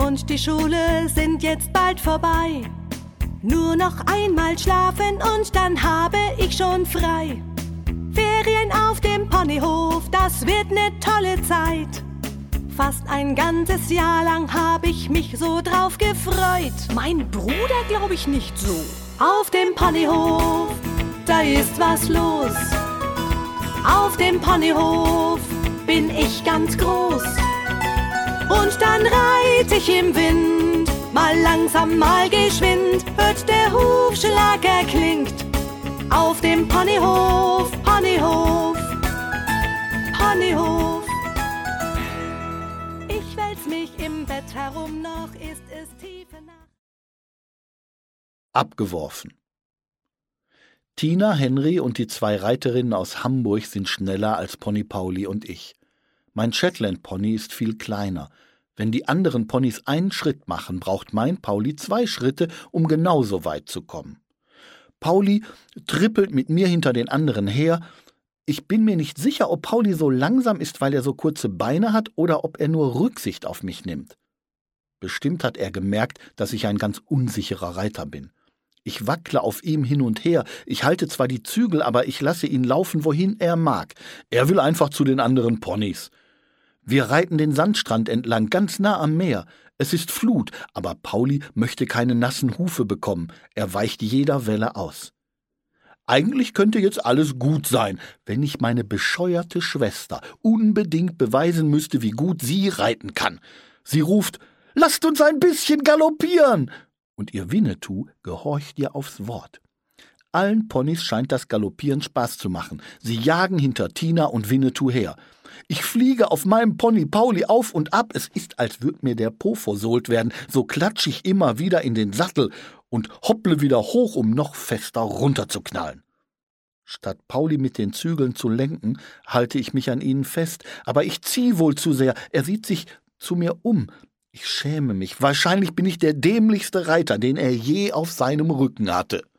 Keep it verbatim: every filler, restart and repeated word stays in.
und die Schule sind jetzt bald vorbei. Nur noch einmal schlafen und dann habe ich schon frei. Ferien auf dem Ponyhof, das wird ne tolle Zeit. Fast ein ganzes Jahr lang habe ich mich so drauf gefreut. Mein Bruder glaube ich nicht so. Auf dem Ponyhof, da ist was los. Auf dem Ponyhof bin ich ganz groß. Und dann reit ich im Wind, mal langsam, mal geschwind, hört der Hufschlag erklingt. Auf dem Ponyhof, Ponyhof, Ponyhof. Ich wälz mich im Bett herum, noch ist es tiefe Nacht. Abgeworfen. Tina, Henry und die zwei Reiterinnen aus Hamburg sind schneller als Pony Pauli und ich. Mein Shetland-Pony ist viel kleiner. Wenn die anderen Ponys einen Schritt machen, braucht mein Pauli zwei Schritte, um genauso weit zu kommen. Pauli trippelt mit mir hinter den anderen her. Ich bin mir nicht sicher, ob Pauli so langsam ist, weil er so kurze Beine hat, oder ob er nur Rücksicht auf mich nimmt. Bestimmt hat er gemerkt, dass ich ein ganz unsicherer Reiter bin. Ich wackle auf ihm hin und her. Ich halte zwar die Zügel, aber ich lasse ihn laufen, wohin er mag. Er will einfach zu den anderen Ponys. Wir reiten den Sandstrand entlang, ganz nah am Meer. Es ist Flut, aber Pauli möchte keine nassen Hufe bekommen. Er weicht jeder Welle aus. Eigentlich könnte jetzt alles gut sein, wenn ich meine bescheuerte Schwester unbedingt beweisen müsste, wie gut sie reiten kann. Sie ruft, »Lasst uns ein bisschen galoppieren!« Und ihr Winnetou gehorcht ihr aufs Wort. Allen Ponys scheint das Galoppieren Spaß zu machen. Sie jagen hinter Tina und Winnetou her. Ich fliege auf meinem Pony Pauli auf und ab. Es ist, als würde mir der Po versohlt werden. So klatsche ich immer wieder in den Sattel und hopple wieder hoch, um noch fester runterzuknallen. Statt Pauli mit den Zügeln zu lenken, halte ich mich an ihnen fest. Aber ich ziehe wohl zu sehr. Er sieht sich zu mir um. Ich schäme mich. Wahrscheinlich bin ich der dämlichste Reiter, den er je auf seinem Rücken hatte.